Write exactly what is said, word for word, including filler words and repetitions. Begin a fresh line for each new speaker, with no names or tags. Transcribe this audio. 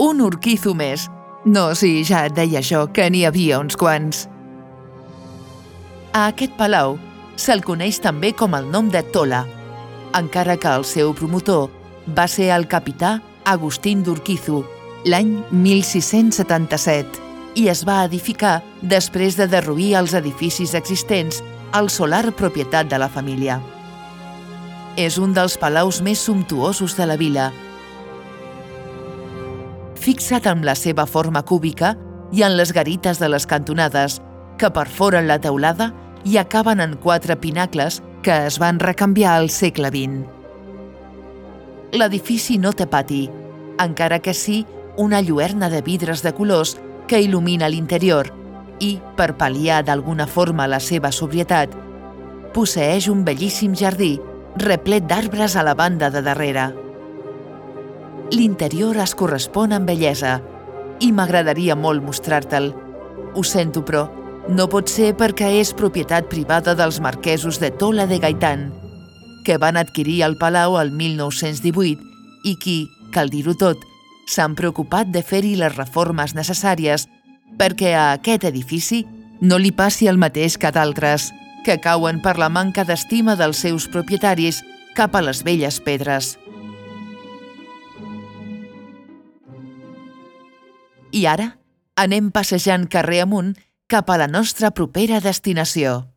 Un Urquizu més. No, sí, ja et deia jo que n'hi havia uns quants. A aquest palau se'l coneix també com el nom de Tola, encara que el seu promotor va ser el capità Agustín d'Urquizu l'any mil sis-cents setanta-set i es va edificar després de derruir els edificis existents al solar propietat de la família. És un dels palaus més sumptuosos de la vila. Fixa't en la seva forma cúbica i en les garites de les cantonades, que perforen la teulada i acaben en quatre pinacles que es van recanviar al segle vint. L'edifici no té pati, encara que sí una lluerna de vidres de colors que il·lumina l'interior i, per pal·liar d'alguna forma la seva sobrietat, posseeix un bellíssim jardí replet d'arbres a la banda de darrere. L'interior es correspon amb bellesa i m'agradaria molt mostrar-te'l. Ho sento, però no pot ser perquè és propietat privada dels marquesos de Tola de Gaitan, que van adquirir el palau el mil nou-cents divuit i qui, cal dir-ho tot, s'han preocupat de fer-hi les reformes necessàries perquè a aquest edifici no li passi el mateix que a d'altres, que cauen per la manca d'estima dels seus propietaris cap a les velles pedres. I ara anem passejant carrer amunt cap a la nostra propera destinació.